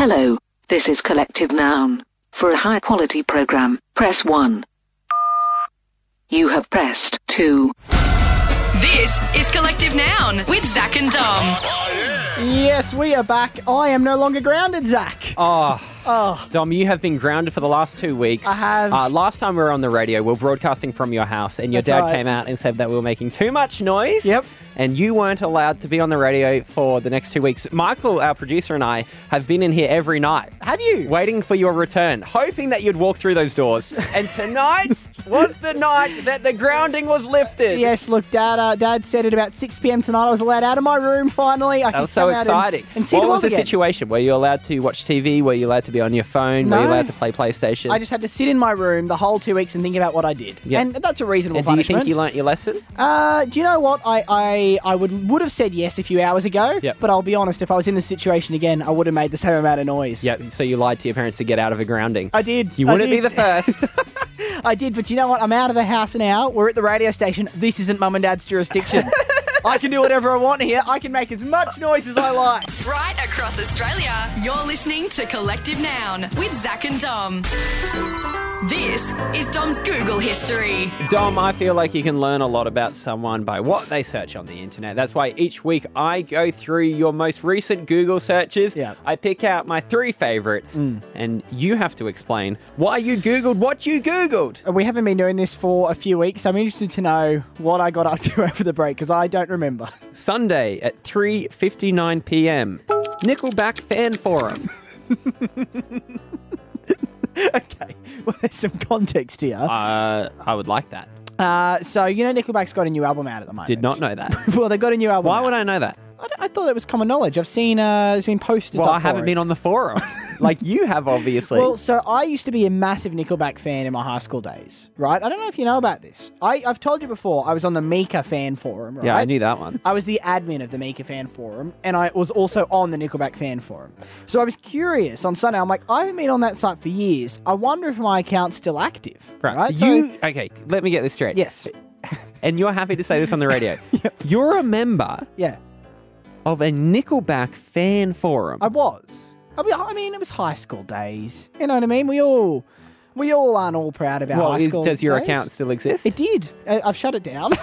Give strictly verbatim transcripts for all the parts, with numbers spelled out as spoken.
Hello, this is Collective Noun. For a high-quality program, press one. You have pressed two. This is Collective Noun with Zach and Dom. Yes, we are back. I am no longer grounded, Zach. Oh, Oh, Dom, you have been grounded for the last two weeks. I have. Uh, last time we were on the radio, we were broadcasting from your house, and your That's dad right. came out and said that we were making too much noise. Yep. And you weren't allowed to be on the radio for the next two weeks. Michael, our producer, and I have been in here every night. have you? Waiting for your return, hoping that you'd walk through those doors. And tonight was the night that the grounding was lifted. Yes, look, Dad. Uh, Dad said at about six p.m. tonight I was allowed out of my room. Finally, I That could was so come out exciting. And, and see what the was world the again. situation? Were you allowed to watch T V? Were you allowed to be on your phone? Were you No. allowed to play PlayStation? I just had to sit in my room the whole two weeks and think about what I did. Yep. And that's a reasonable and do you punishment. think you learnt your lesson? Uh, do you know what? I, I, I would would have said yes a few hours ago, Yep. but I'll be honest, if I was in this situation again, I would have made the same amount of noise. Yeah, so you lied to your parents to get out of a grounding. I did. You I wouldn't be did. the first. I did, but you know what? I'm out of the house now. We're at the radio station. This isn't Mum and Dad's jurisdiction. I can do whatever I want here. I can make as much noise as I like. Right across Australia, you're listening to Collective Noun with Zach and Dom. This is Dom's Google history. Dom, I feel like you can learn a lot about someone by what they search on the internet. That's why each week I go through your most recent Google searches. Yeah. I pick out my three favourites, and you have to explain why you Googled what you Googled. We haven't been doing this for a few weeks. I'm interested to know what I got up to over the break because I don't remember. Sunday at three fifty-nine p.m. Nickelback Fan Forum. Okay, well, there's some context here. Uh, I would like that. Uh, so, you know, Nickelback's got a new album out at the moment. Did not know that. Well, they've got a new album Why out. would I know that? I, I thought it was common knowledge. I've seen, uh, there's been posters Well, up I haven't for been it. on the forum. Like you have, obviously. Well, so I used to be a massive Nickelback fan in my high school days, right? I don't know if you know about this. I, I've told you before, I was on the Mika fan forum, right? yeah, I knew that one. I was the admin of the Mika fan forum, and I was also on the Nickelback fan forum. So I was curious on Sunday. I'm like, I haven't been on that site for years. I wonder if my account's still active. Right? So- You okay? Let me get this straight. yes. And you're happy to say this on the radio. Yep. You're a member Yeah. of a Nickelback fan forum. I was. I mean, I mean, it was high school days. You know what I mean? We all, we all aren't all proud of our well, high is, school does your days. account still exist? It did. I, I've shut it down.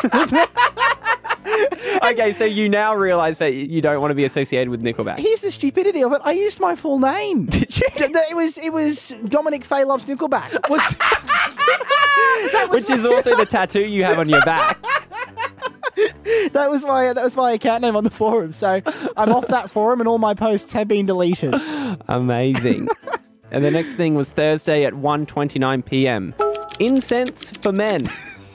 Okay, so you now realise that you don't want to be associated with Nickelback. Here's the stupidity of it. I used my full name. Did you? It was it was Dominic Faye Loves Nickelback. Was that was Which is also the tattoo you have on your back. that was my that was my account name on the forum. So I'm off that forum, and all my posts have been deleted. Amazing. And the next thing was Thursday at one twenty-nine p.m. Incense for men.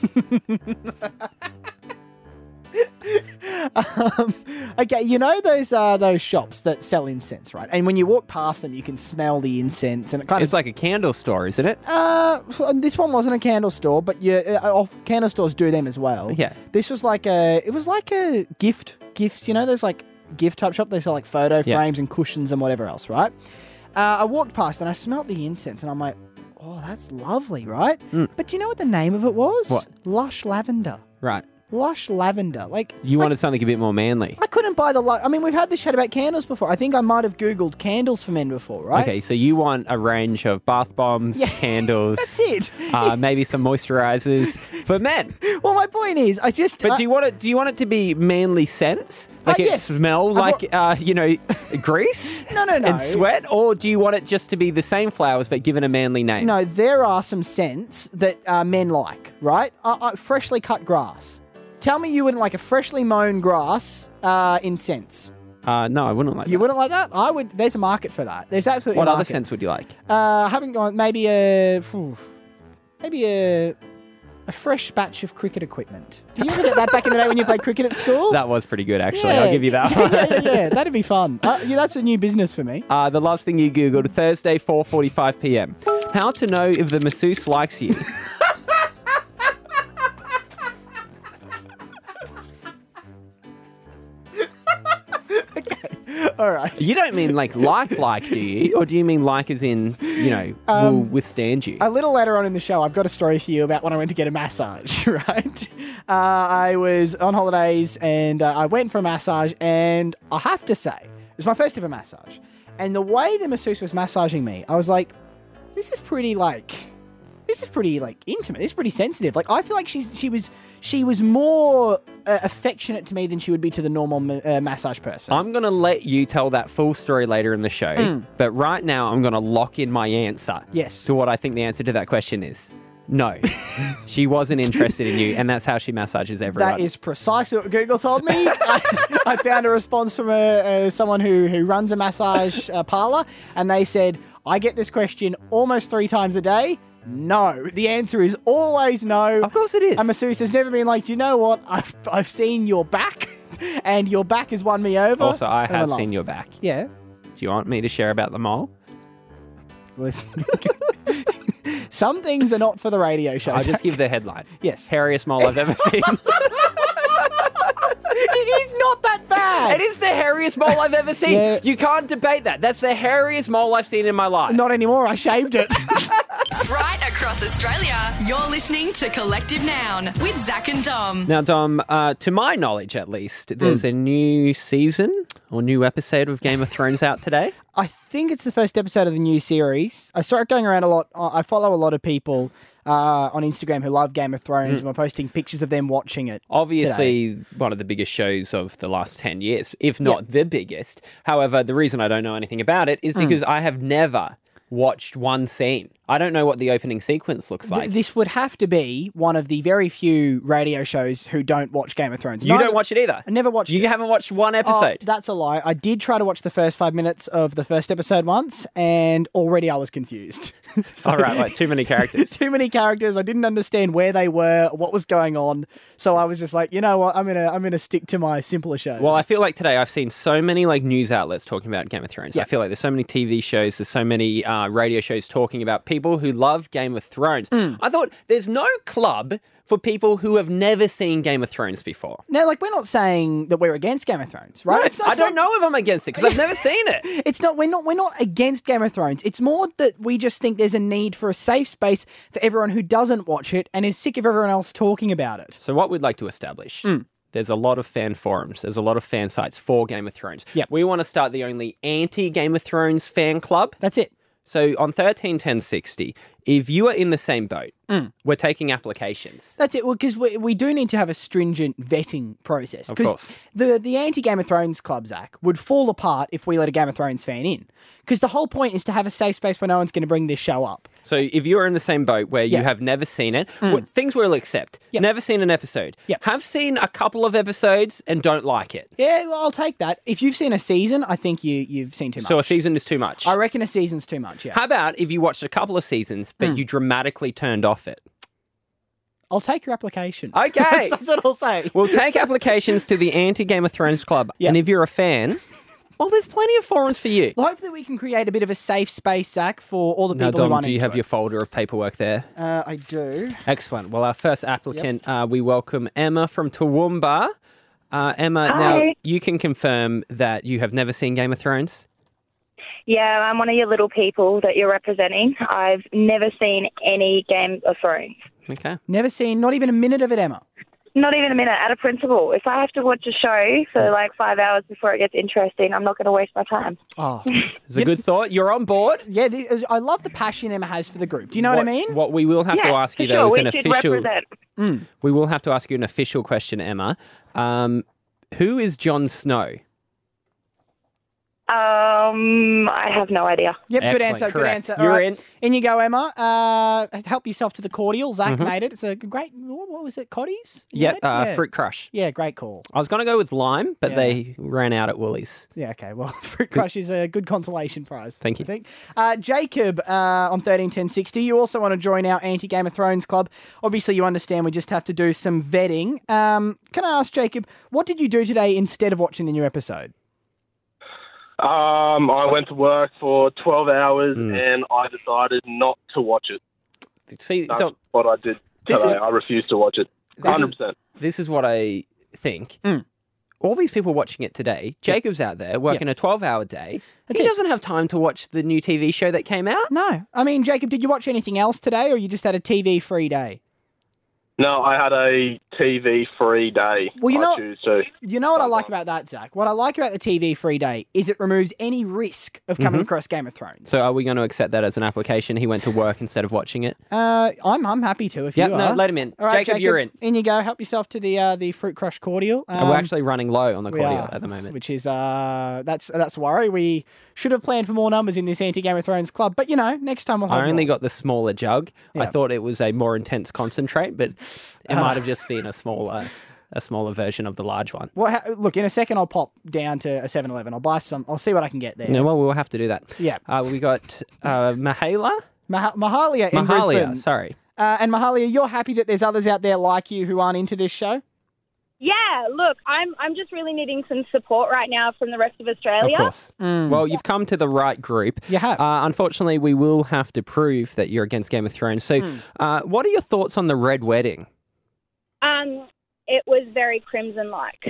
Um, okay, you know those uh, those shops that sell incense, right? And when you walk past them, you can smell the incense, and it kind It's of like a candle store, isn't it? Uh, this one wasn't a candle store, but you, uh, off, candle stores do them as well. Yeah. This was like a, it was like a gift, gifts, you know, there's like gift type shop. They sell like photo Yeah. frames and cushions and whatever else, right? Uh, I walked past and I smelt the incense and I'm like, oh, that's lovely, right? Mm. But do you know what the name of it was? What? Lush Lavender. Right. Lush Lavender. Like, You like, wanted something a bit more manly. I couldn't buy the, lu- I mean, we've had this chat about candles before. I think I might have Googled candles for men before, right? Okay, so you want a range of bath bombs, Yeah. candles, That's it. uh, maybe some moisturizers for men. Well, my point is, I just... But I- do you want it? Do you want it to be manly scents? Like Uh, it yes. smell I've like uh, you know grease? No, no, no. And sweat, or do you want it just to be the same flowers but given a manly name? No, there are some scents that uh, men like, right? Uh, uh, freshly cut grass. Tell me you wouldn't like a freshly mown grass uh, in scents. Uh, no, I wouldn't like. You that. wouldn't like that? I would. There's a market for that. There's absolutely What a other market. scents would you like? Uh, I haven't gone. Maybe a, phew, maybe a, a fresh batch of cricket equipment. Did you ever get that back in the day when you played cricket at school? That was pretty good, actually. Yeah. I'll give you that yeah, one. yeah, yeah, yeah. That'd be fun. Uh, yeah, that's a new business for me. Uh, the last thing you googled, Thursday, four forty-five p.m. How to know if the masseuse likes you. All right. You don't mean like like like, do you? Or do you mean like as in, you know, Um, will withstand you? A little later on in the show, I've got a story for you about when I went to get a massage, right? Uh, I was on holidays and uh, I went for a massage, and I have to say, it was my first ever massage. And the way the masseuse was massaging me, I was like, this is pretty, like, this is pretty, like, intimate. This is pretty sensitive. Like, I feel like she's she was she was more uh, affectionate to me than she would be to the normal ma- uh, massage person. I'm going to let you tell that full story later in the show, Mm. but right now I'm going to lock in my answer Yes. to what I think the answer to that question is. No, she wasn't interested in you, and that's how she massages everyone. That is precisely what Google told me. I, I found a response from a, a, someone who, who runs a massage uh, parlor, and they said, I get this question almost three times a day. No. The answer is always no. Of course it is. A masseuse has never been like, do you know what? I've, I've seen your back, and your back has won me over. Also, I And I'm have like, seen your back. Yeah. Do you want me to share about the mole? Listen. Some things are not for the radio show. I'll just give the headline. Yes. Hairiest mole I've ever seen. It is not that bad. It is the hairiest mole I've ever seen. Yeah. You can't debate that. That's the hairiest mole I've seen in my life. Not anymore. I shaved it. Right across Australia, you're listening to Collective Noun with Zach and Dom. Now, Dom, uh, to my knowledge at least, there's a new season or new episode of Game of Thrones out today. I think it's the first episode of the new series. I saw it going around a lot. I follow a lot of people uh, on Instagram who love Game of Thrones and were posting pictures of them watching it. Obviously, one of the biggest shows of the last ten years, if not the biggest. However, the reason I don't know anything about it is because I have never watched one scene. I don't know what the opening sequence looks like. Th- this would have to be one of the very few radio shows who don't watch Game of Thrones. you Neither- don't watch it either? I never watched You it. haven't watched one Oh, episode? that's a lie. I did try to watch the first five minutes of the first episode once, and already I was confused. So- All right, like too many characters. Too many characters. I didn't understand where they were, what was going on. So I was just like, you know what? I'm gonna I'm gonna stick to my simpler shows. Well, I feel like today I've seen so many like news outlets talking about Game of Thrones. Yeah. I feel like there's so many T V shows, there's so many uh, radio shows talking about people who love Game of Thrones. Mm. I thought there's no club for people who have never seen Game of Thrones before. now, like, we're not saying that we're against Game of Thrones, right? No, It's not- I it's don't not- know if I'm against it because I've never seen it. It's not. We're not. We're not against Game of Thrones. It's more that we just think there's a need for a safe space for everyone who doesn't watch it and is sick of everyone else talking about it. So what we'd like to establish, there's a lot of fan forums, there's a lot of fan sites for Game of Thrones. Yep. We want to start the only anti-Game of Thrones fan club. That's it. So on thirteen ten sixty, if you are in the same boat, we're taking applications. That's it. Well, because we, we do need to have a stringent vetting process. Of 'Cause course. The, the anti-Game of Thrones club, Zach, would fall apart if we let a Game of Thrones fan in. Because the whole point is to have a safe space where no one's going to bring this show up. So if you are in the same boat where you Yeah. have never seen it, w- things we'll accept. Yep. Never seen an episode. Yep. Have seen a couple of episodes and don't like it. Yeah, well, I'll take that. If you've seen a season, I think you, you've seen too much. So a season is too much. I reckon a season's too much, yeah. How about if you watched a couple of seasons but you dramatically turned off it? I'll take your application. Okay. That's what I'll say. We'll take applications to the anti-Game of Thrones club. Yeah. And if you're a fan, well, there's plenty of forums for you. Well, hopefully we can create a bit of a safe space, Zach, for all the people Now, who Dom, want do you into have it. your folder of paperwork there? Uh, I do. Excellent. Well, our first applicant, uh, we welcome Emma from Toowoomba. Uh, Emma, now Hi. you can confirm that you have never seen Game of Thrones? Yeah, I'm one of your little people that you're representing. I've never seen any Game of Thrones. Okay. Never seen, not even a minute of it, Emma. Not even a minute, out of principle. If I have to watch a show for like five hours before it gets interesting, I'm not going to waste my time. Oh. It's a good thought. You're on board? Yeah, the, I love the passion Emma has for the group. Do you know what, I mean? What we will have to Yeah, ask for you, though, sure. is We an should official... represent. We will have to ask you an official question, Emma. Um, who is Jon Snow? Um, I have no idea. Yep, good Excellent, answer, good correct. answer. You're All right, in. In you go, Emma. Uh, help yourself to the cordial. Zach Mm-hmm. made it. It's a great, what what was it, Coddies? You Yep, made? uh, yeah. Fruit Crush. Yeah, great call. I was going to go with lime, but Yeah. they ran out at Woolies. Yeah, okay. Well, Fruit Crush is a good consolation prize. Thank you. I think. Uh, Jacob uh, on thirteen ten sixty, you also want to join our anti-Game of Thrones club. Obviously, you understand we just have to do some vetting. Um, can I ask, Jacob, what did you do today instead of watching the new episode? Um, I went to work for twelve hours Mm. and I decided not to watch it. See, That's Dom, what I did This today. is- I refused to watch it. This one is- hundred percent. this is what I think. Mm. All these people watching it today, Jacob's out there working a twelve-hour day. That's he it. doesn't have time to watch the new T V show that came out. No. I mean, Jacob, did you watch anything else today or you just had a T V-free day? No, I had a T V-free day. Well, you I know- choose to. You know what I like about that, Zach? What I like about the T V free day is it removes any risk of coming across Game of Thrones. So are we going to accept that as an application? He went to work instead of watching it? Uh, I'm I'm happy to if Yep, you no, are. let him in. All right, Jacob, you're in. In you go. Help yourself to the uh, the fruit crush cordial. And we're Um, actually running low on the we cordial are, at the moment. which is uh that's that's a worry. We should have planned for more numbers in this anti Game of Thrones club, but you know, next time we'll have I only more. got the smaller jug. I Yeah. thought it was a more intense concentrate, but it might have just been a smaller, a smaller version of the large one. Well, ha- look, in a second I'll pop down to a seven eleven. I'll buy some. I'll see what I can get there. Yeah, well, we'll have to do that. Yeah. Uh, we got uh, Mahala? Mah- Mahalia in Mahalia, Brisbane. sorry. Uh, and Mahalia, you're happy that there's others out there like you who aren't into this show? Yeah, look, I'm I'm just really needing some support right now from the rest of Australia. Of course. Well, you've come to the right group. You have. Uh, unfortunately, we will have to prove that you're against Game of Thrones. So, uh, what are your thoughts on the Red Wedding? Um, it was very Crimson-like.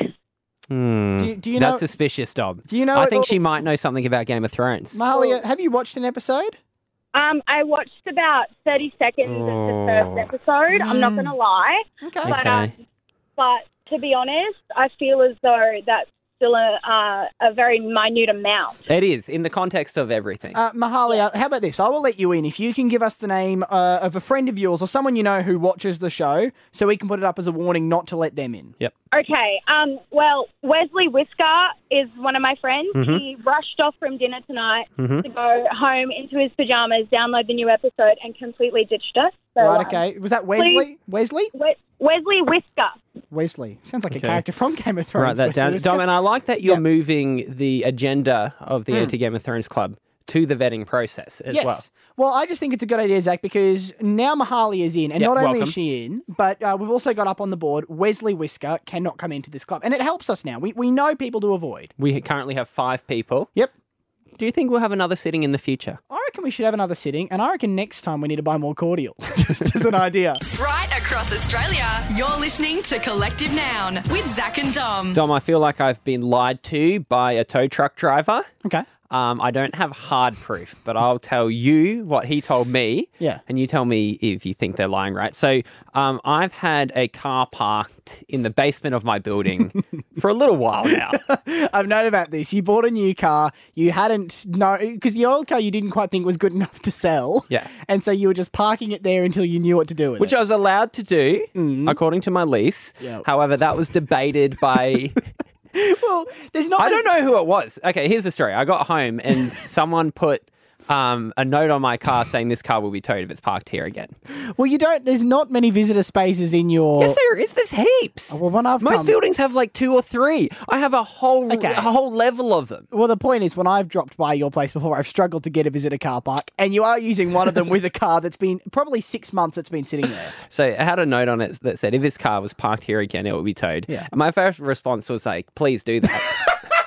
Hmm. Do you- do you That's know- suspicious, Dom. Do you know I it think all- she might know something about Game of Thrones. Mahalia, have you watched an episode? Um, I watched about thirty seconds of the first episode. I'm not going to lie, Okay. but Okay. um, but to be honest, I feel as though that's still a uh, a very minute amount. It is, in the context of everything. Uh, Mahalia, how about this? I will let you in if you can give us the name uh, of a friend of yours or someone you know who watches the show so we can put it up as a warning not to let them in. Yep. Okay. Um. Well, Wesley Whisker is one of my friends. Mm-hmm. He rushed off from dinner tonight to go home into his pajamas, download the new episode, and completely ditched us. So, Right, um, okay. Was that Wesley? Wesley? We- Wesley Whisker. Wesley. Sounds like Okay. a character from Game of Thrones. Write that Wesley down. Whisker. Dom, and I like that you're Yep. moving the agenda of the Anti-Game of Thrones Club to the vetting process as yes. well. Well, I just think it's a good idea, Zach, because now Mahalia is in, and Yep, not only welcome. is she in, but uh, we've also got up on the board Wesley Whisker cannot come into this club, and it helps us now. We we know people to avoid. We currently have five people. Yep. Do you think we'll have another sitting in the future? I reckon we should have another sitting, and I reckon next time we need to buy more cordial, just as an idea. Right across Australia, you're listening to Collective Noun with Zach and Dom. Dom, I feel like I've been lied to by a tow truck driver. Okay. Um, I don't have hard proof, but I'll tell you what he told me. Yeah. And you tell me if you think they're lying, right? So um, I've had a car parked in the basement of my building for a little while now. I've known about this. You bought a new car. You hadn't know because the old car you didn't quite think was good enough to sell. Yeah. And so you were just parking it there until you knew what to do with Which it. I was allowed to do, according to my lease. Yep. However, that was debated by... well, there's not. I don't know who it was. Okay, here's the story. I got home and someone put um, a note on my car saying this car will be towed if it's parked here again. Well, you don't. There's not many visitor spaces in your. Yes, there is. There's heaps. Well, when I've Most come- buildings have like two or three. I have a whole Okay. a whole level of them. Well, the point is, when I've dropped by your place before, I've struggled to get a visitor car park, and you are using one of them with a car that's been probably six months. It's been sitting there. So I had a note on it that said if this car was parked here again, it would be towed. Yeah. And my first response was like, please do that.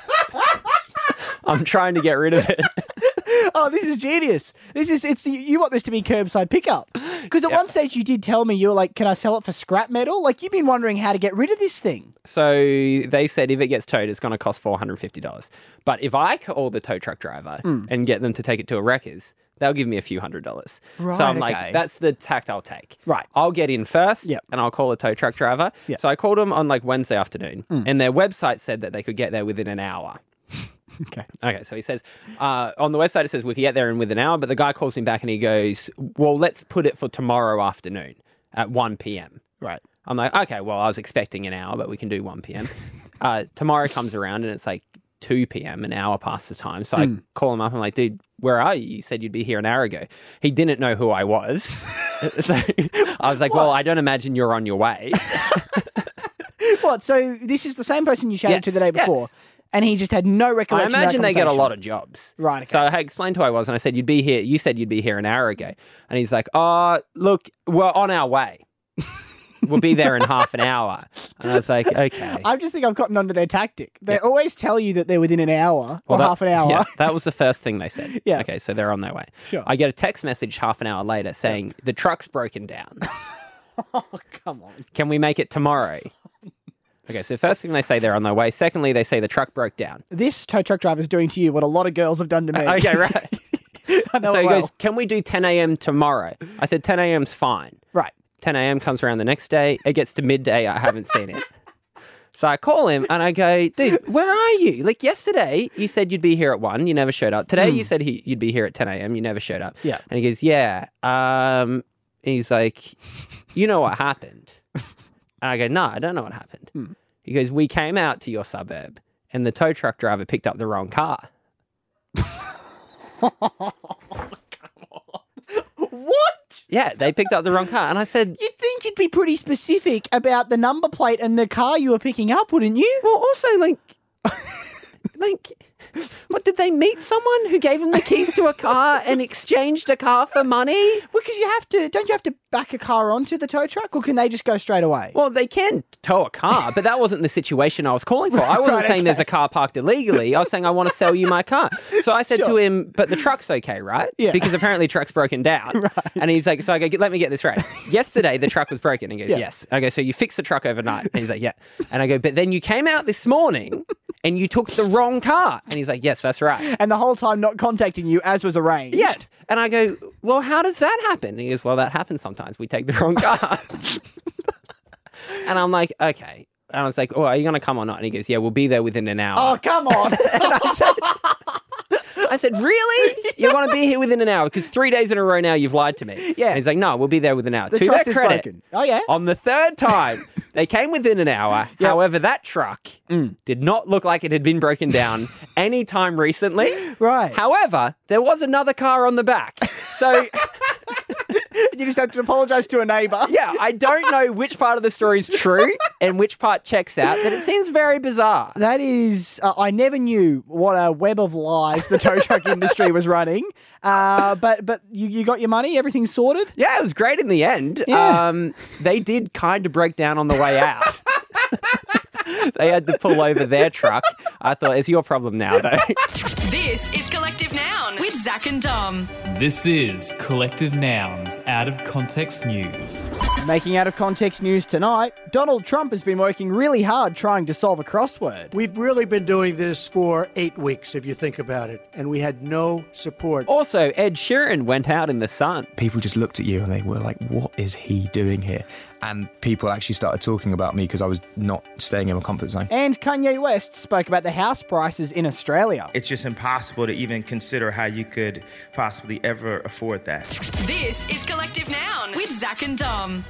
I'm trying to get rid of it. Oh, this is genius. This is it's you want this to be curbside pickup because at Yeah. one stage you did tell me you were like, "Can I sell it for scrap metal?" Like you've been wondering how to get rid of this thing. So they said if it gets towed, it's going to cost four hundred fifty dollars. But if I call the tow truck driver Hmm. and get them to take it to a wreckers, they'll give me a few hundred dollars. Right, so I'm okay. like, that's the tact I'll take. Right. I'll get in first Yep. and I'll call a tow truck driver. Yep. So I called them on like Wednesday afternoon Hmm. and their website said that they could get there within an hour. Okay. Okay, so he says, uh, on the website it says we can get there in within an hour, but the guy calls me back and he goes, well, let's put it for tomorrow afternoon at one p.m. Right. I'm like, okay, well, I was expecting an hour, but we can do one p.m. uh, tomorrow comes around and it's like two p.m., an hour past the time. So I call him up. I'm like, dude, where are you? You said you'd be here an hour ago. He didn't know who I was. So I was like, well, I don't imagine you're on your way. What? So this is the same person you chatted to Yes, the day before, yes. and he just had no I recollection. imagine of they that get a conversation. lot of jobs. Right, okay. So I explained who I was and I said, you'd be here. You said you'd be here an hour ago. And he's like, oh, look, we're on our way. We'll be there in half an hour. And I was like, okay. I just think I've gotten onto their tactic. They always tell you that they're within an hour or Well, that- half an hour. Yeah, that was the first thing they said. Yeah. Okay, so they're on their way. Sure. I get a text message half an hour later saying, the truck's broken down. Oh, come on. Can we make it tomorrow? Okay, so first thing they say they're on their way. Secondly, they say the truck broke down. This tow truck driver is doing to you what a lot of girls have done to me. Okay, right. I know so it he well. goes, can we do ten a.m. tomorrow? I said ten a.m.'s fine. Right. ten a.m. comes around the next day. It gets to midday. I haven't seen it. So I call him and I go, dude, where are you? Like yesterday, you said you'd be here at one. You never showed up. Today, Mm. you said he, you'd be here at ten a.m. You never showed up. Yeah. And he goes, yeah. Um, he's like, you know what happened? And I go, no, I don't know what happened. Mm. He goes, we came out to your suburb and the tow truck driver picked up the wrong car. What? Yeah, they picked up the wrong car. And I said, You'd think you'd be pretty specific about the number plate and the car you were picking up, wouldn't you? well, also, like, like, what, did they meet someone who gave them the keys to a car and exchanged a car for money? Because you have to, don't you have to back a car onto the tow truck, or can they just go straight away? Well, they can tow a car, but that wasn't the situation I was calling for. I wasn't Right, saying okay. there's a car parked illegally. I was saying I want to sell you my car. So I said to Sure. him, but the truck's okay, right? Yeah. Because apparently truck's broken down. Right. And he's like, so I go, let me get this right. Yesterday, the truck was broken. He goes, Yeah. yes. I go, so you fixed the truck overnight? And he's like, yeah. And I go, but then you came out this morning and you took the wrong car. And he's like, yes, that's right. And the whole time not contacting you as was arranged. Yes. And I go, well, how does that happen? And he goes, well, that happens sometimes. We take the wrong car. And I'm like, okay. And I was like, oh, are you going to come or not? And he goes, yeah, we'll be there within an hour. Oh, come on. I said, really? You're going to be here within an hour? Because three days in a row now you've lied to me. Yeah. And he's like, no, we'll be there within an hour. The to trust their is credit, broken. Oh, yeah. on the third time, they came within an hour. Yep. However, that truck Mm. did not look like it had been broken down any time recently. Right. However, there was another car on the back. So, You just have to apologise to a neighbour. yeah, I don't know which part of the story is true and which part checks out, but it seems very bizarre. That is, uh, I never knew what a web of lies the tow truck industry was running. Uh, but but you, you got your money, everything's sorted. Yeah, it was great in the end. Yeah. Um, they did kind of break down on the way out. They had to pull over their truck. I thought, it's your problem now, though. This is Collective Noun with Zach and Dom. This is Collective Nouns Out of Context News. Making out of context news tonight, Donald Trump has been working really hard trying to solve a crossword. We've really been doing this for eight weeks, if you think about it, and we had no support. Also, Ed Sheeran went out in the sun. People just looked at you and they were like, what is he doing here? And people actually started talking about me because I was not staying in my comfort zone. And Kanye West spoke about the house prices in Australia. It's just impossible to even consider how you could possibly ever afford that. This is Collective Noun with Zach and Dom.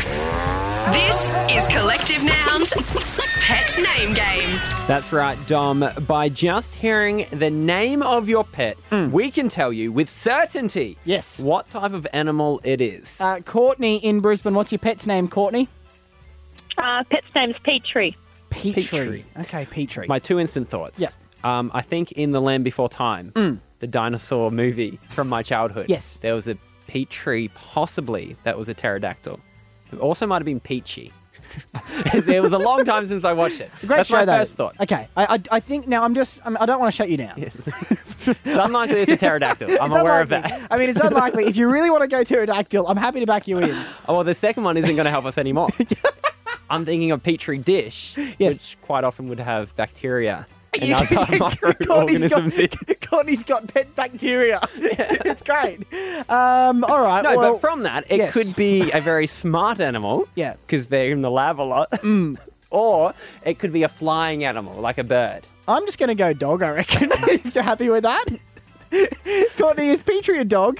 This is Collective Noun's Pet Name Game. That's right, Dom. By just hearing the name of your pet, we can tell you with certainty Yes. what type of animal it is. Uh, Courtney in Brisbane, what's your pet's name, Courtney? Uh, pet's name's Petrie. Petrie. Petrie. Okay, Petrie. My two instant thoughts. Yeah. Um, I think in The Land Before Time, the dinosaur movie from my childhood, Yes. there was a Petrie, possibly, that was a pterodactyl. It also might have been Peachy. It was a long time since I watched it. Great That's show, my though. first thought. Okay, I, I, I think now I'm just, I'm, I don't want to shut you down. It's unlikely it's a pterodactyl. I'm It's aware of unlikely. that. I mean, it's unlikely. If you really want to go pterodactyl, I'm happy to back you in. Oh, well, the second one isn't going to help us anymore. I'm thinking of Petri dish, Yes. which quite often would have bacteria and You- other Courtney's microorganisms. in. got, Courtney's got pet bacteria. It's great. Um, all right. No, well, but from that, it yes. could be a very smart animal. Yeah. Because they're in the lab a lot. Or it could be a flying animal, like a bird. I'm just going to go dog, I reckon. If you're happy with that. Courtney, is Petrie a dog?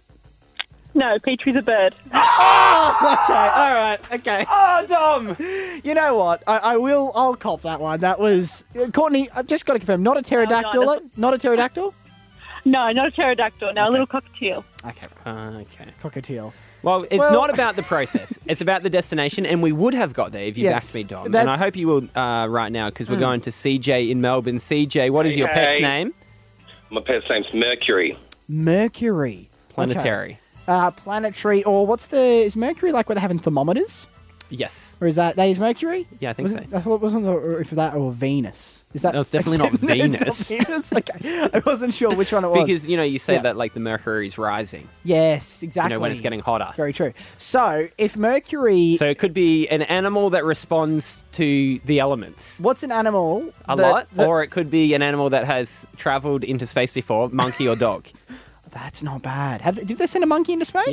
No, Petrie's a bird. Oh, okay. All right. Okay. Oh, Dom! You know what? I, I will. I'll cop that one. That was Courtney. I've just got to confirm. Not a pterodactyl. no, not a pterodactyl. No, not a pterodactyl. No, a little cockatiel. Okay. Okay. Cockatiel. Well, it's Well- not about the process. It's about the destination, and we would have got there if you Yes, backed me, Dom. that's- And I hope you will uh, right now, because we're going to C J in Melbourne. C J, what is your pet's Hey. name? My pet's name's Mercury. Mercury. Planetary. Okay. Uh, planetary, or what's the is Mercury like where they're having thermometers, Yes. or is that that is Mercury? Yeah, I think Was so. it- I thought it wasn't or if that or Venus. Is that? No, it's definitely not It's not Venus. Venus. Okay, I wasn't sure which one it was. Because, you know, you say Yeah. that like the mercury's rising, yes, you exactly. know, when it's getting hotter. Very true. So if Mercury, So it could be an animal that responds to the elements what's an animal? a that- lot, that- or it could be an animal that has travelled into space before, monkey or dog. that's not bad. Have did they send a monkey into space? Yep.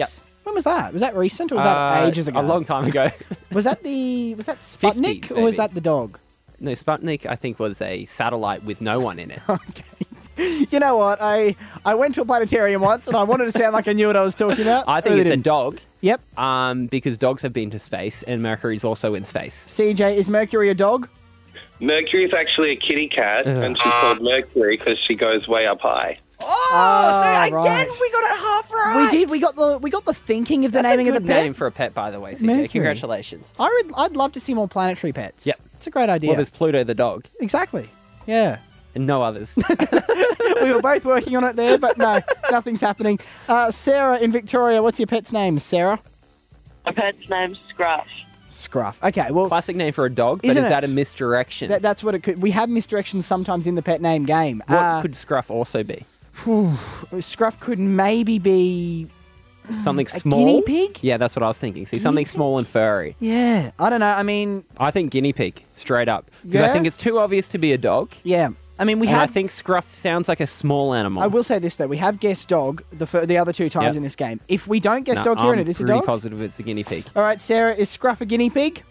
When was that? Was that recent or was that Uh, ages ago? A long time ago. Was that the was that Sputnik fifties, or was maybe. that the dog? No, Sputnik, I think, was a satellite with no one in it. You know what? I I went to a planetarium once and I wanted to sound like I knew what I was talking about. I think but it's a didn't. dog. Yep. Um, because dogs have been to space and Mercury's also in space. C J, is Mercury a dog? Mercury's actually a kitty cat, and she's called Mercury because she goes way up high. Oh, Ah, so again, right. we got it half right. We did. We got the we got the thinking of the That's naming a of good the pet. name for a pet, by the way, C J. Mercury. Congratulations. I would, I'd love to see more planetary pets. Yep. It's a great idea. Well, there's Pluto the dog Exactly. Yeah. and no others. We were both working on it there, but no, nothing's happening. Uh, Sarah in Victoria, what's your pet's name, Sarah? My pet's name's Scruff. Scruff. Okay, well, Classic name for a dog, but Isn't is that it? a misdirection? that, that's what it could. We have misdirections sometimes in the pet name game. what Uh, could Scruff also be? whew, Scruff could maybe be. Something a small? guinea pig? Yeah, that's what I was thinking. See, something small and furry. Yeah, I don't know. I mean, I think guinea pig, straight up. Because Yeah? I think it's too obvious to be a dog. yeah. I mean, we and have. I think Scruff sounds like a small animal. I will say this though: we have guessed dog the fir- the other two times Yep. in this game. If we don't guess No, dog here I'm and it is a pretty dog. positive it's a guinea pig. All right, Sarah, is Scruff a guinea pig?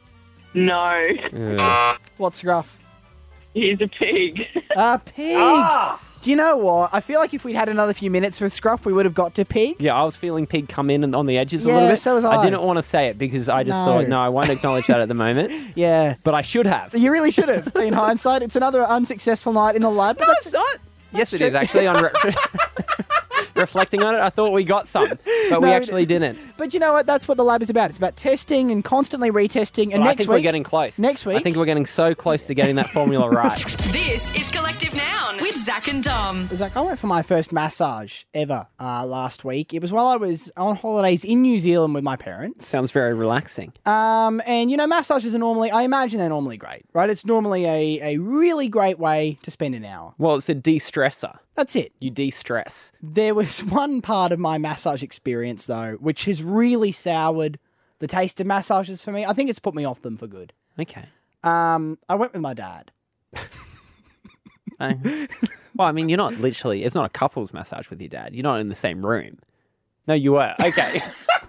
No, Uh, What's Scruff? he's a pig. A pig. Do you know what? I feel like if we'd had another few minutes for Scruff, we would have got to pig. yeah, I was feeling pig come in and on the edges a Yeah, little bit. so was I. didn't want to say it because I just No. thought, no, I won't acknowledge that at the moment. Yeah. But I should have. You really should have. In hindsight, it's another unsuccessful night in the lab. But No, that's, it's not. Yes, it true. is actually. On re- reflecting on it, I thought we got some, but we No, actually didn't. but you know what? That's what the lab is about. It's about testing and constantly retesting. And But I next think week, we're getting close. next I week- think we're getting so close to getting that formula right. This is Collective Noun with Zach and Dom. Zach, I went for my first massage ever uh, last week. It was while I was on holidays in New Zealand with my parents. Sounds very relaxing. Um, and you know, massages are normally, I imagine they're normally great, right? It's normally a, a really great way to spend an hour. Well, it's a de-stressor. That's it. You de-stress. There was one part of my massage experience, though, which has really soured the taste of massages for me. I think it's put me off them for good. Okay. Um, I went with my dad. Uh, well, I mean, you're not literally, it's not a couple's massage with your dad. You're not in the same room. No, you were. Okay.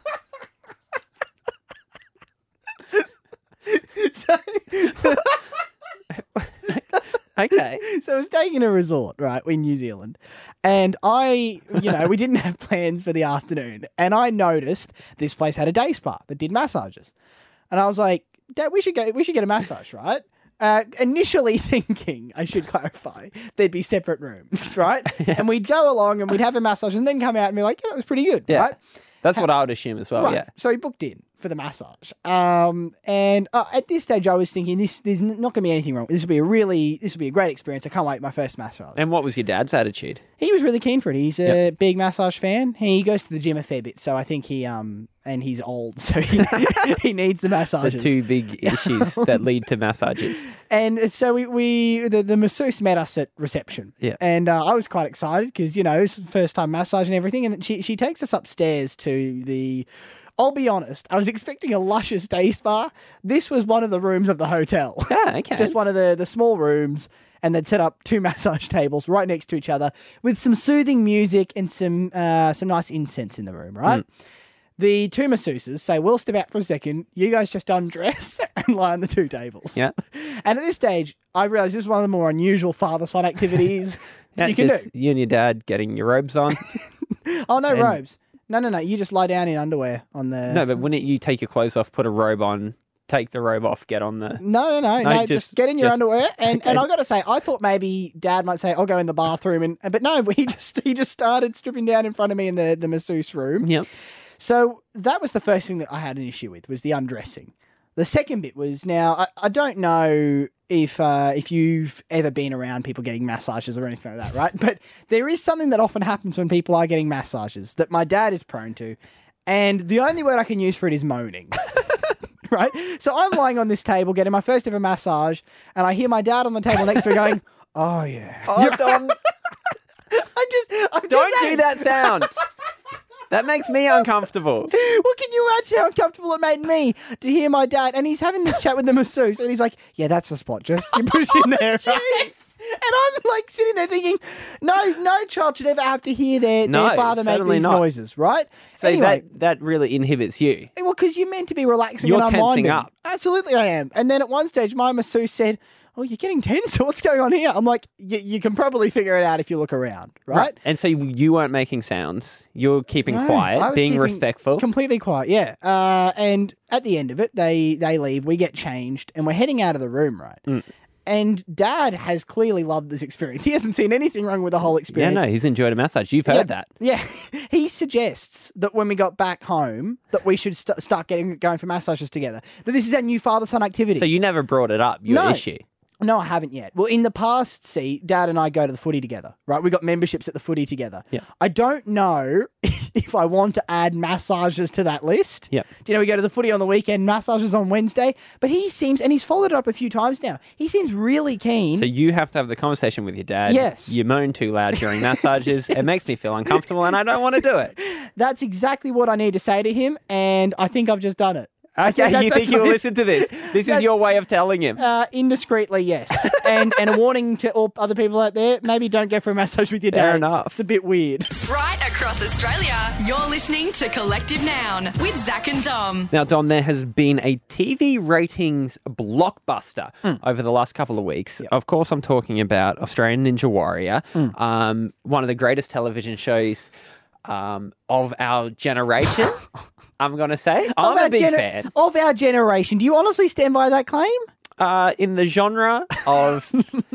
Okay. So I was staying in a resort, right, in New Zealand. And I, you know, we didn't have plans for the afternoon. And I noticed this place had a day spa that did massages. And I was like, Dad, we should go, we should get a massage, right? Uh, initially thinking, I should clarify, there'd be separate rooms, right? Yeah. And we'd go along and we'd have a massage and then come out and be like, yeah, that was pretty good, Yeah. right? That's what I would assume as well, Right. yeah. So he booked in for the massage. Um, and uh, at this stage, I was thinking, this there's not going to be anything wrong. This will be a really, this will be a great experience. I can't wait, my first massage. And what was your dad's attitude? He was really keen for it. He's a Yep. big massage fan. He goes to the gym a fair bit, so I think he um and he's old, so he, he needs the The massages. two big issues that lead to massages. And so we, we the, the masseuse met us at reception. Yeah. And uh, I was quite excited because, you know, it's first time massage and everything. And she she takes us upstairs to the, I'll be honest, I was expecting a luscious day spa. This was one of the rooms of the hotel. Yeah, okay. Just one of the, the small rooms. And they'd set up two massage tables right next to each other with some soothing music and some uh, some nice incense in the room, right? Mm. The two masseuses say, we'll step out for a second. You guys just undress and lie on the two tables. Yeah. And at this stage, I realised this is one of the more unusual father-son activities Yeah, you can do. just you and your dad getting your robes on. Oh, no and- robes. No, no, no. You just lie down in underwear on the... No, but wouldn't you take your clothes off, put a robe on, take the robe off, get on the... No, no, no, No, no. Just, just- get in your just- underwear, and, okay. and I got to say, I thought maybe Dad might say, "I'll go in the bathroom," and but no, he just he just started stripping down in front of me in the the masseuse room. Yep. So that was the first thing that I had an issue with, was the undressing. The second bit was, now I, I don't know if uh, if you've ever been around people getting massages or anything like that, right? But there is something that often happens when people are getting massages that my dad is prone to, and the only word I can use for it is moaning. Right? So I'm lying on this table getting my first ever massage, and I hear my dad on the table next to me going, "Oh yeah." Oh, Dom, I'm just I'm don't just do saying. that sound. That makes me uncomfortable. Well, can you imagine how uncomfortable it made me to hear my dad? And he's having this chat with the masseuse, and he's like, "Yeah, that's the spot. Just you push in there." Right? And I'm like sitting there thinking, no, no child should ever have to hear their, No, their father make certainly these not. noises, right? So anyway, that, that really inhibits you. well, because you're meant to be relaxing You're and tensing unwinding. up. Absolutely, I am. And then at one stage, my masseuse said, "Oh, you're getting tense. What's going on here?" I'm like, "You can probably figure it out if you look around, right?" And so you weren't making sounds. You're keeping No, I quiet, was being keeping respectful. Completely quiet, yeah. Uh, and at the end of it, they they leave. We get changed, and we're heading out of the room, right? Mm. And Dad has clearly loved this experience. He hasn't seen anything wrong with the whole Yeah, experience. no, he's enjoyed a massage. You've Yeah, heard that. Yeah. He suggests that when we got back home, that we should st- start getting going for massages together. That this is our new father-son activity. So you never brought it up, your No. issue. No, I haven't yet. Well, in the past, see, Dad and I go to the footy together, right? We got memberships at the footy together. Yeah. I don't know if I want to add massages to that list. Yeah. Do you know we go to the footy on the weekend, massages on Wednesday? But he seems, and he's followed it up a few times now, he seems really keen. So you have to have the conversation with your dad. Yes. You moan too loud during massages. It makes me feel uncomfortable and I don't want to do it. That's exactly what I need to say to him, and I think I've just done it. I Okay, that's- you that's think he'll my- listen to this? This is That's- your way of telling him. Uh, indiscreetly, yes. and and a warning to all other people out there, maybe don't go for a massage with your dad. Fair It's- enough. It's a bit weird. Right across Australia, you're listening to Collective Noun with Zach and Dom. Now, Dom, there has been a T V ratings blockbuster Hmm. over the last couple of weeks. Of course, I'm talking about Australian Ninja Warrior, Hmm. um, one of the greatest television shows um, of our generation. I'm going to say. Of I'm our a big gener- fan. Of our generation. Do you honestly stand by that claim? Uh, in the genre of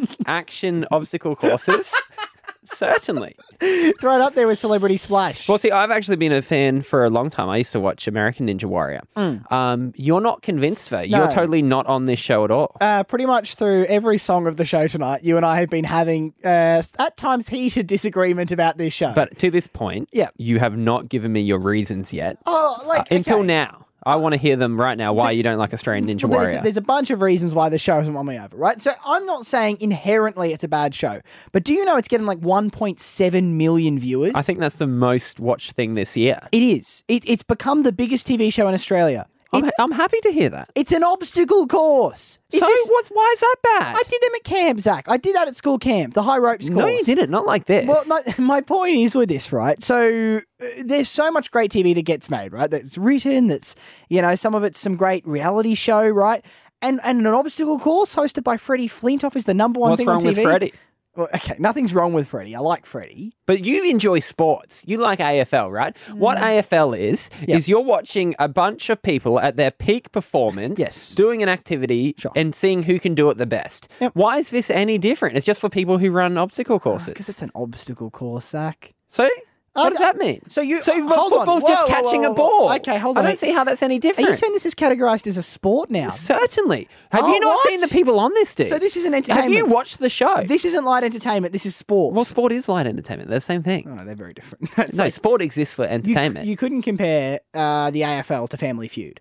action obstacle courses, certainly. It's right up there with Celebrity Splash. Well, see, I've actually been a fan for a long time. I used to watch American Ninja Warrior. Um, you're not convinced, though. You're No. totally not on this show at all. Uh, pretty much through every song of the show tonight, you and I have been having, uh, at times, heated disagreement about this show. But to this point, Yeah. you have not given me your reasons yet. oh, like Uh, until okay. now. I want to hear them right now, why you don't like Australian Ninja Well, Warrior. there's, there's a bunch of reasons why the show hasn't won me over, right? So I'm not saying inherently it's a bad show, but do you know it's getting like one point seven million viewers? I think that's the most watched thing this year. it is. It, it's become the biggest T V show in Australia. I'm, I'm happy to hear that. It's an obstacle course. Is so this- what's, why is that bad? I did them at camp, Zach. I did that at school camp, the high ropes course. No, you didn't. Not like this. Well, my, my point is with this, right? So uh, there's so much great T V that gets made, right? That's written, that's, you know, some of it's some great reality show, right? And and an obstacle course hosted by Freddie Flintoff is the number one What's thing wrong on T V. with Freddie? Well, okay, nothing's wrong with Freddie. I like Freddie. But you enjoy sports. You like A F L, right? What A F L is, Mm. Yep. is you're watching a bunch of people at their peak performance, Yes. doing an activity Sure. and seeing who can do it the best. Yep. Why is this any different? It's just for people who run obstacle courses. Because it's an obstacle course, Zach. So, what I- does that mean? So you So hold on. football's just Whoa, whoa, catching whoa, a whoa. ball. Okay, hold I on. don't see how that's any Are different. you saying this is categorized as a sport now? Certainly. Have Oh, you not what? seen the people on this, dude? So this isn't Have entertainment. you watched the show? This isn't light entertainment. This is sport. Well, sport is light entertainment. They're the same thing. Oh, they're very different. It's No, like- sport exists for You, entertainment. you couldn't compare uh, the A F L to Family Feud.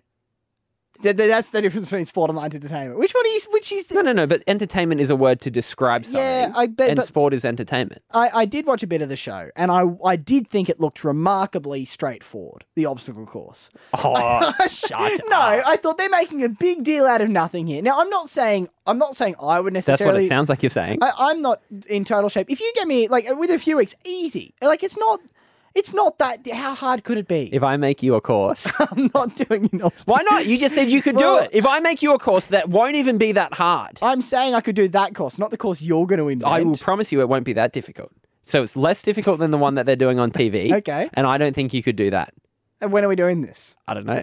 Th- th- That's the difference between sport and light entertainment. Which one is? Which is? no, no, no. But entertainment is a word to describe something. Yeah, I bet- And but- sport is entertainment. I, I did watch a bit of the show, and I I did think it looked remarkably straightforward. The obstacle course. Oh, shut No, up. I thought they're making a big deal out of nothing here. Now, I'm not saying I'm not saying I would That's what necessarily. it sounds like you're saying. I, I'm not in total shape. If you get me like with a few weeks, easy. Like it's not. It's not that. How hard could it be? If I make you a course. I'm not doing an obstacle. Why not? You just said you could Well- do it. If I make you a course that won't even be that hard, I'm saying I could do that course, not the course you're going to invent. I will promise you it won't be that difficult. So it's less difficult than the one that they're doing on T V. Okay. And I don't think you could do that. And when are we doing this? I don't know.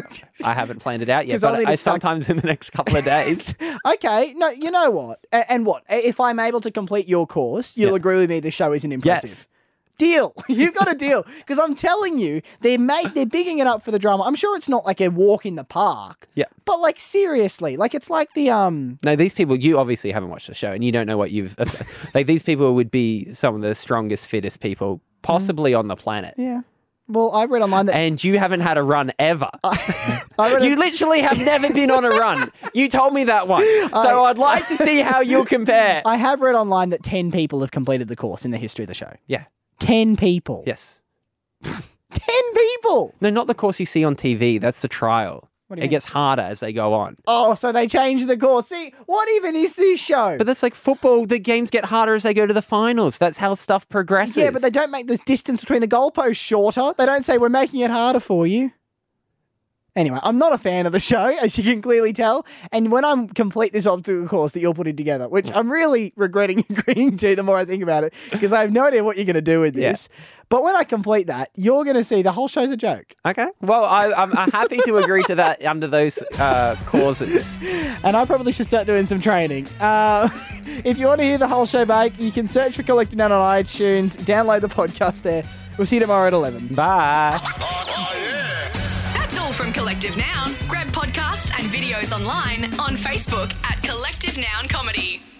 I haven't planned it out yet, 'Cause I'll but need to I, start- sometimes in the next couple of days. Okay, no, you know what? A- and what? If I'm able to complete your course, you'll Yeah. agree with me the show isn't impressive. Yes. Deal. You've got a deal. Because I'm telling you, they're made, they're bigging it up for the drama. I'm sure it's not like a walk in the park. Yeah. But like seriously, like it's like the um No, these people, you obviously haven't watched the show and you don't know what you've. Like, these people would be some of the strongest, fittest people possibly on the planet. yeah. Well, I read online that And you haven't had a run ever. I read You literally have never been on a run. You told me that once. So I- I'd like to see how you'll compare. I have read online that ten people have completed the course in the history of the show. Yeah. ten people. Yes. ten people. No, not the course you see on T V. That's the trial. What do you It mean? gets harder as they go on. Oh, so they changed the course. See, what even is this show? But that's like football. The games get harder as they go to the finals. That's how stuff progresses. Yeah, but they don't make the distance between the goalposts shorter. They don't say, we're making it harder for you. Anyway, I'm not a fan of the show, as you can clearly tell. And when I complete this obstacle course that you're putting together, which I'm really regretting agreeing to the more I think about it, because I have no idea what you're going to do with this. Yeah. But when I complete that, you're going to see the whole show's a joke. Okay. Well, I, I'm, I'm happy to agree to that under those uh, causes. And I probably should start doing some training. Uh, if you want to hear the whole show back, you can search for Collective Noun on iTunes, download the podcast there. We'll see you tomorrow at eleven. Bye. That's all from Collective Noun. Grab podcasts and videos online on Facebook at Collective Noun Comedy.